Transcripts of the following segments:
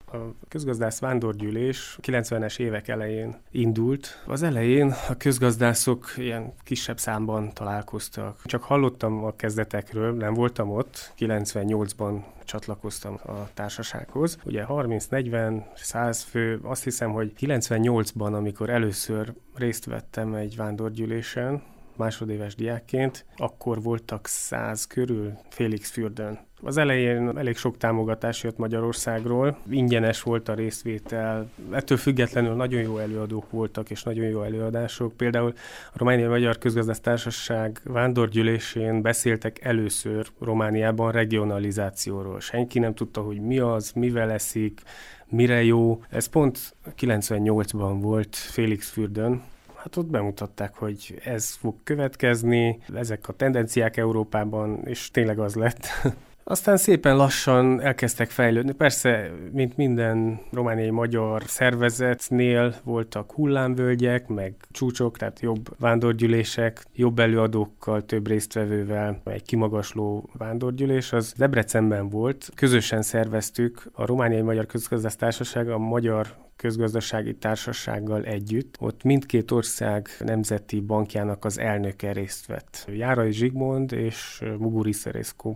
A közgazdász vándorgyűlés 90-es évek elején indult. Az elején a közgazdászok ilyen kisebb számban találkoztak. Csak hallottam a kezdetekről, nem voltam ott, 98-ban csatlakoztam a társasághoz. Ugye 30-40-100 fő, azt hiszem, hogy 98-ban, amikor először részt vettem egy vándorgyűlésen, másodéves diákként, akkor voltak 100 körül Félixfürdön. Az elején elég sok támogatás jött Magyarországról, ingyenes volt a részvétel, ettől függetlenül nagyon jó előadók voltak, és nagyon jó előadások. Például a Romániai Magyar Közgazdász Társaság vándorgyűlésén beszéltek először Romániában regionalizációról. Senki nem tudta, hogy mi az, mivel eszik, mire jó. Ez pont 98-ban volt Félixfürdön. Hát ott bemutatták, hogy ez fog következni, ezek a tendenciák Európában, és tényleg az lett. Aztán szépen lassan elkezdtek fejlődni. Persze, mint minden romániai magyar szervezetnél voltak hullámvölgyek, meg csúcsok, tehát jobb vándorgyűlések, jobb előadókkal, több résztvevővel, egy kimagasló vándorgyűlés. Az Debrecenben volt. Közösen szerveztük a Romániai Magyar Közgazdász Társaság a Magyar Közgazdasági Társasággal együtt. Ott mindkét ország nemzeti bankjának az elnöke részt vett. Járai Zsigmond és Muguri Szereszkó.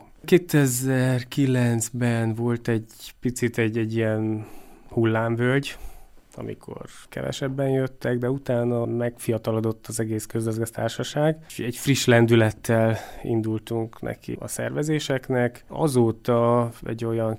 2009-ben volt egy picit egy ilyen hullámvölgy, amikor kevesebben jöttek, de utána megfiatalodott az egész közgazdásztársaság. Egy friss lendülettel indultunk neki a szervezéseknek. Azóta egy olyan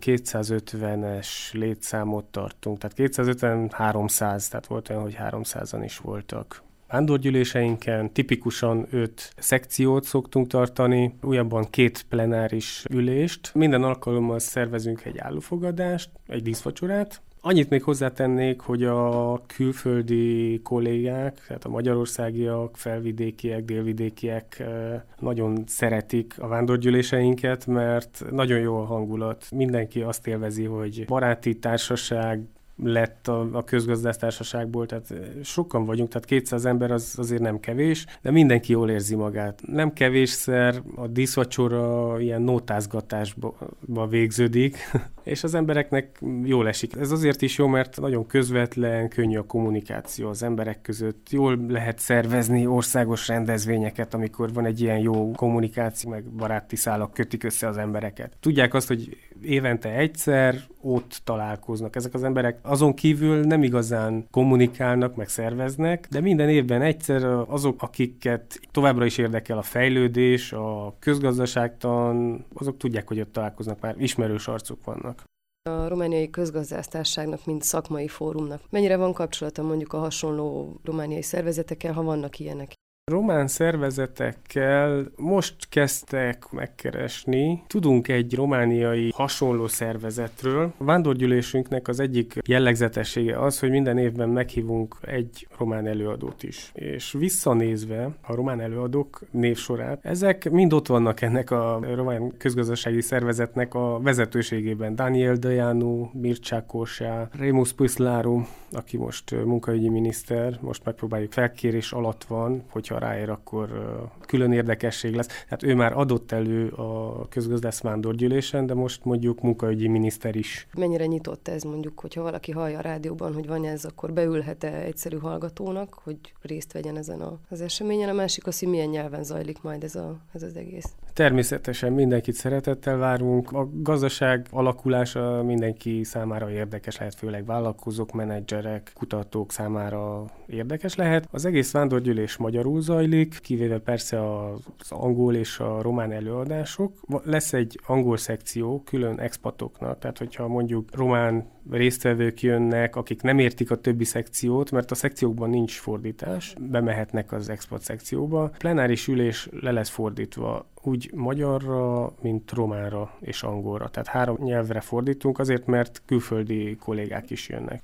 250-es létszámot tartunk, tehát 250-300, tehát volt olyan, hogy 300-an is voltak. Vándorgyűléseinken tipikusan 5 szekciót szoktunk tartani, újabban 2 plenáris ülést. Minden alkalommal szervezünk egy állófogadást, egy díszvacsorát. Annyit még hozzátennék, hogy a külföldi kollégák, tehát a magyarországiak, felvidékiek, délvidékiek nagyon szeretik a vándorgyűléseinket, mert nagyon jó a hangulat. Mindenki azt élvezi, hogy baráti társaság lett a közgazdásztársaságból, tehát sokan vagyunk, tehát 200 ember az azért nem kevés, de mindenki jól érzi magát. Nem kevésszer a díszvacsora ilyen nótázgatásba végződik, és az embereknek jól esik. Ez azért is jó, mert nagyon közvetlen, könnyű a kommunikáció az emberek között. Jól lehet szervezni országos rendezvényeket, amikor van egy ilyen jó kommunikáció, meg baráti szálak kötik össze az embereket. Tudják azt, hogy évente egyszer ott találkoznak ezek az emberek. Azon kívül nem igazán kommunikálnak, meg szerveznek, de minden évben egyszer azok, akiket továbbra is érdekel a fejlődés, a közgazdaságtan, azok tudják, hogy ott találkoznak, már ismerős arcok vannak. A romániai közgazdásztárságnak, mint szakmai fórumnak mennyire van kapcsolata mondjuk a hasonló romániai szervezetekkel, ha vannak ilyenek? Román szervezetekkel most kezdtek megkeresni. Tudunk egy romániai hasonló szervezetről. A vándorgyűlésünknek az egyik jellegzetessége az, hogy minden évben meghívunk egy román előadót is. És visszanézve a román előadók névsorát, ezek mind ott vannak ennek a román közgazdasági szervezetnek a vezetőségében. Daniel Dejanu, Mircea Kósa, Remus Păslaru, aki most munkaügyi miniszter, most megpróbáljuk, felkérés alatt van, hogyha ráér, akkor külön érdekesség lesz. Tehát ő már adott elő a közgazdász vándorgyűlésen, de most mondjuk munkaügyi miniszter is. Mennyire nyitott ez mondjuk, hogyha valaki hallja a rádióban, hogy van ez, akkor beülhet-e egyszerű hallgatónak, hogy részt vegyen ezen az eseményen? A másik az, hogy milyen nyelven zajlik majd ez az egész? Természetesen mindenkit szeretettel várunk. A gazdaság alakulása mindenki számára érdekes lehet, főleg vállalkozók, menedzserek, kutatók számára érdekes lehet. Az egész vándorgyűlés magyarul zajlik, kivéve persze az angol és a román előadások. Lesz egy angol szekció külön expatoknak, tehát hogyha mondjuk román résztvevők jönnek, akik nem értik a többi szekciót, mert a szekciókban nincs fordítás, bemehetnek az expat szekcióba. Plenáris ülés le lesz fordítva úgy magyarra, mint románra és angolra. Tehát 3 nyelvre fordítunk, azért mert külföldi kollégák is jönnek.